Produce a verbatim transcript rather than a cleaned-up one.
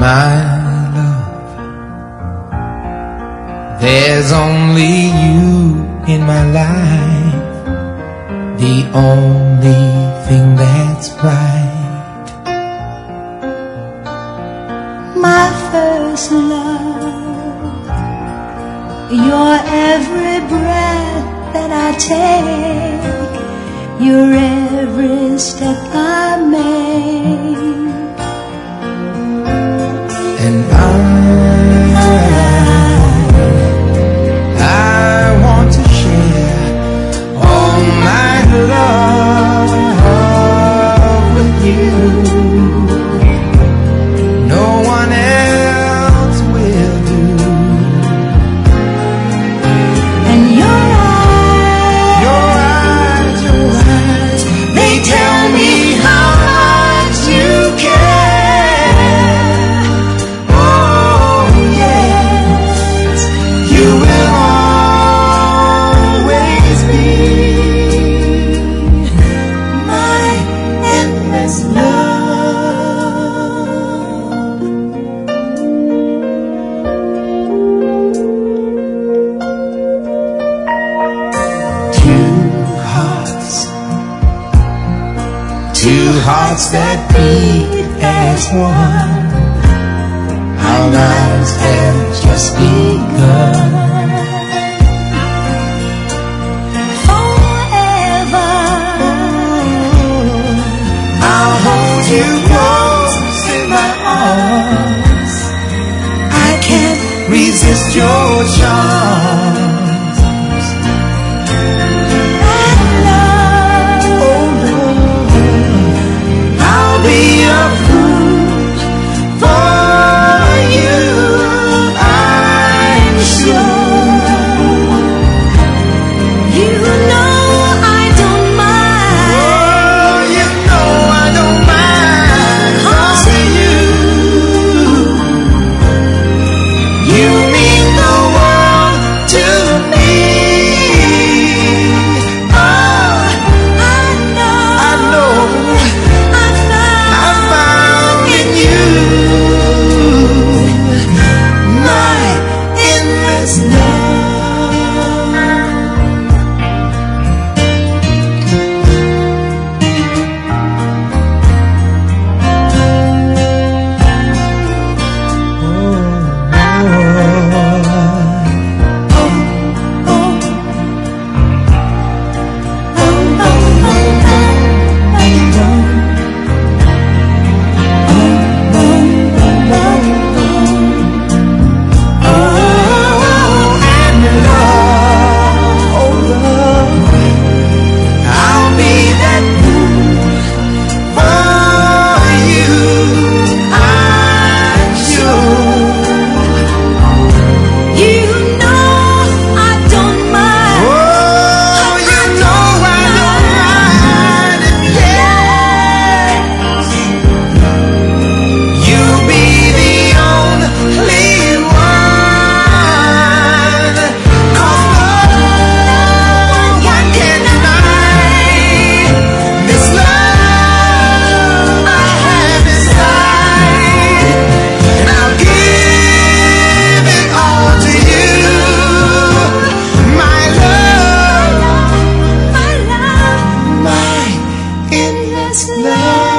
My love, there's only you in my life, the only thing that's right. My first love, your every breath that I take, your every step I make. And I, I want to share all my love with you. No one else will do. And your eyes, your eyes, your eyes, they tell me how much you care. Oh yes, you will always be my endless love. two hearts, two hearts that beat as one. Our lives have just begun. Forever, I'll hold you close in my arms. I can't resist your charms. Oh Lord, I'll be a fool for you, I'm sure. you know I don't mind. Oh, you know I don't mind. Cause you, you mean the world to me. Oh, I know, I know I found, I found in you my endless love. I'll be that fool for you, I'm sure. you know I don't mind. Oh, you know I don't mind. Yes, you'll be the only one. 'Cause no one can deny this love I have inside, and I'll give it all to you, my love, My love, my endless love.